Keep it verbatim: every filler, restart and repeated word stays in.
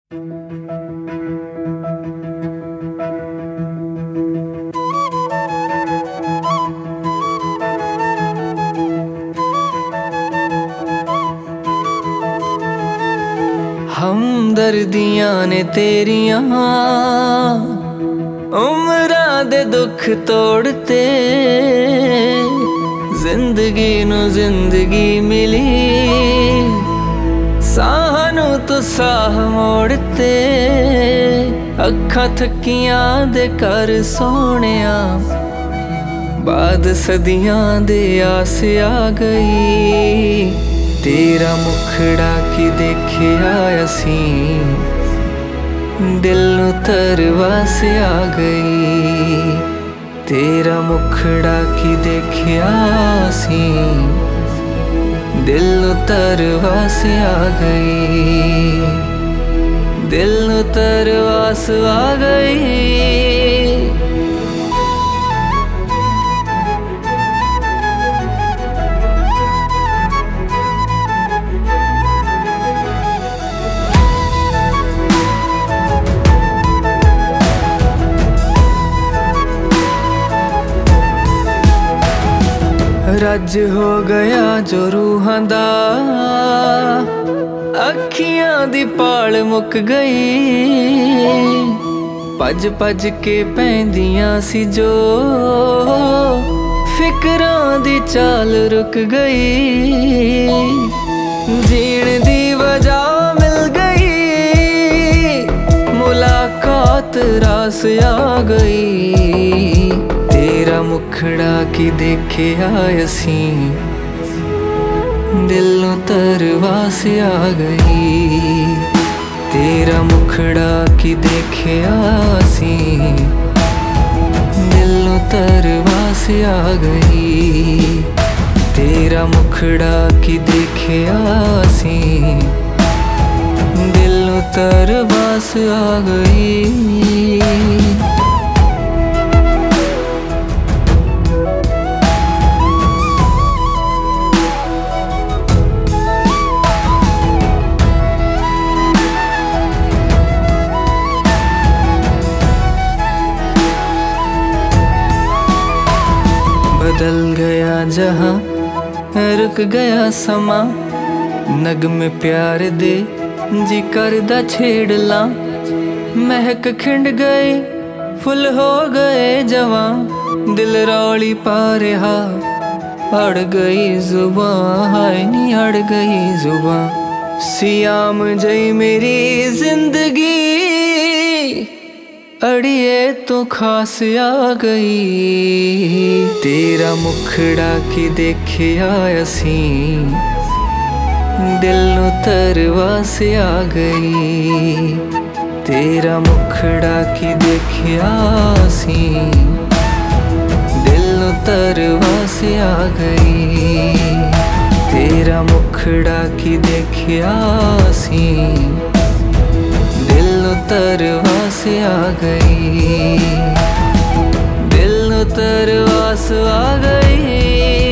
हमदर्दियां ने तेरियां उमरां दे दुख तोड़ते, जिंदगी नू जिंदगी मिली सानू तो साह मोड़ते। अखां थकियां दे कर सोनिया बाद सदियां दे आस आ गई। तेरा मुखड़ा की देखिया असी दिल नू तरवास आ गई। तेरा मुखड़ा की देखिया असी दिल नू तरवास आ गई। दिल नू तरवास आ गई। रज हो गया जो रूहां दा, अखियां दी पाल मुक गई। भज भज के पैंदियां सी जो फिकरां दी चाल रुक गई। जीण दी वजह मिल गई, मुलाकात रास आ गई। तेरा मुखड़ा की देखिया असी दिल नू तरवास आ गई। तेरा मुखड़ा की देखिया असी दिल नू तरवास आ गई। तेरा मुखड़ा की देखिया असी दिल नू तरवास आ गई। बदल गया जहां रुक गया समा, नगमे प्यार दे जी करदा छेड़ ला। महक खिंड गई फुल हो गए जवां, दिल रौली पा रहा अड़ गई जुबां। हाय नी अड़ गई जुबां। सियाम जई मेरी जिंदगी अड़िए तो खास आ गई। तेरा मुखड़ा की देखिया असी दिल नू तरवास आ गई। तेरा मुखड़ा की देखिया असी दिल नू तरवास आ गई। तेरा मुखड़ा की देखिया असी दिल नू तरवास आ गई। दिल नू तरवास आ गई।